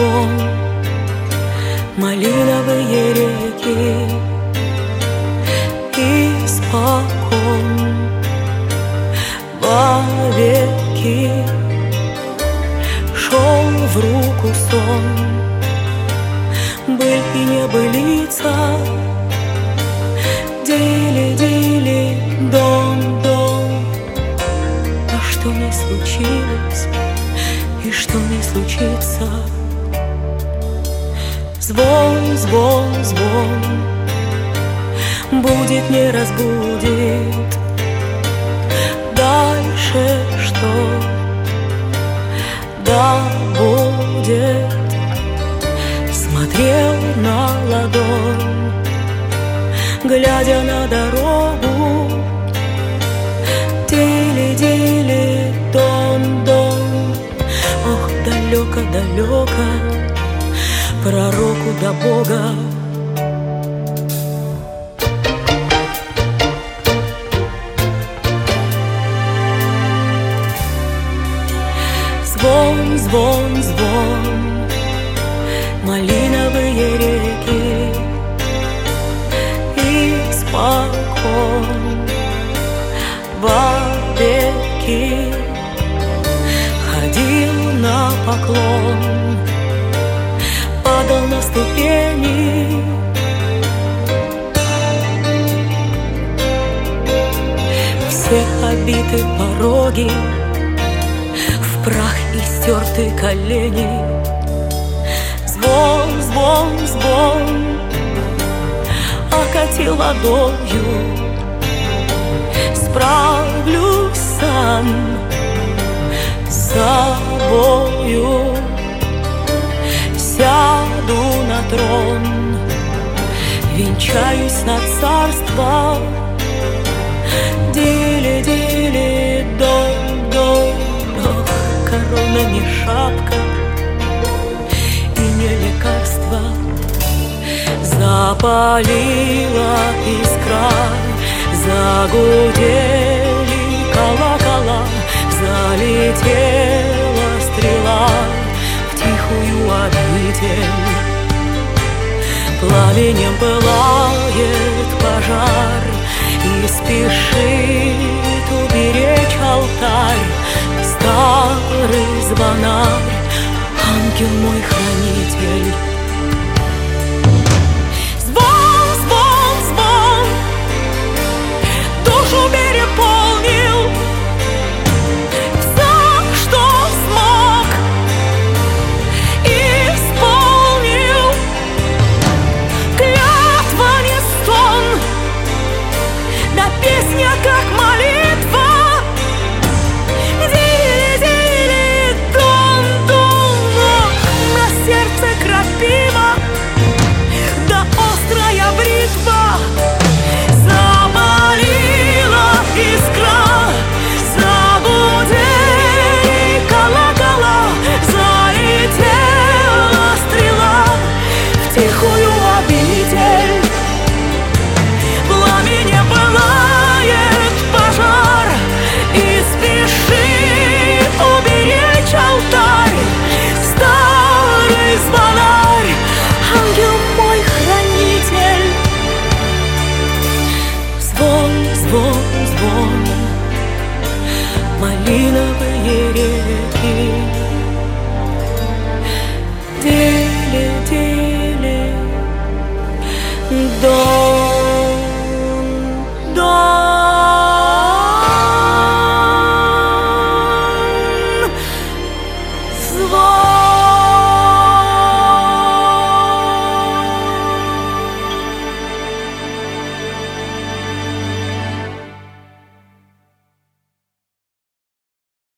звон, малиновые реки, испокон вовеки шел в руку сон, быль и небылица, дили-дили, дом-дом. А что не случилось и что не случится? Звон, звон, звон будет, не разбудит. Дальше что? Да будет. Смотрел на ладонь, глядя на дорогу. Дили-дили, дон-дон. Ох, далеко-далеко пророку до Бога. Звон, звон, звон, малиновые реки, испокон вовеки ходил на поклон, падал на ступени. Все обиты пороги, в прах и стерты колени. Звон, звон, звон окатил водою. Справлюсь сам с собою, сяду на трон, венчаюсь на царство. Дили-дили, дом-дом. Ох, корона не шапка и не лекарство. Запалила искра, загудели колокола, залетела стрела в тихую обитель. Пламенем пылает пожар и спешит уберечь алтарь. Старый звонарь, ангел мой хранитель. Звон, звон, звон душу переполнил. Все, что смог, исполнил. Клятва не стон, да песня как молитва. Дили-дили, дон-дон. На сердце крапива, да острая бритва. Запалила искра, загудели колокола, залетела стрела в тихую обитель. Пламенем пылает пожар и спешит уберечь алтарь. Старый звонарь, ангел мой хранитель. Звон, звон, звон, малиновые реки. Дили-дили, дом.